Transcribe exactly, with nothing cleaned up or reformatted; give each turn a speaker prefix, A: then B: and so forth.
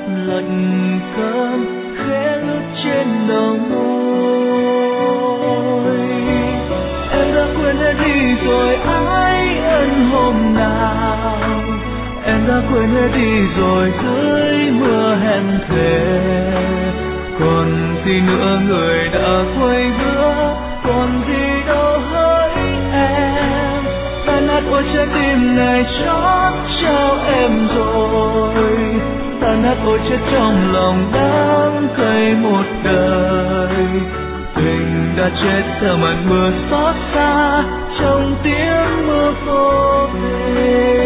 A: lạnh cơm khẽ ướt trên đầu môi. Em đã quên hết đi rồi ái ân hôm nào, em đã quên hết đi rồi dưới mưa hẹn thề. Còn gì nữa người đã quay bước, còn gì đâu hỡi em. Tan nát ôi trái tim này chót trao em rồi, tan nát ôi chết trong lòng đắng cay một đời. Tình đã chết theo màn mưa xót xa trong tiếng mưa vô tình.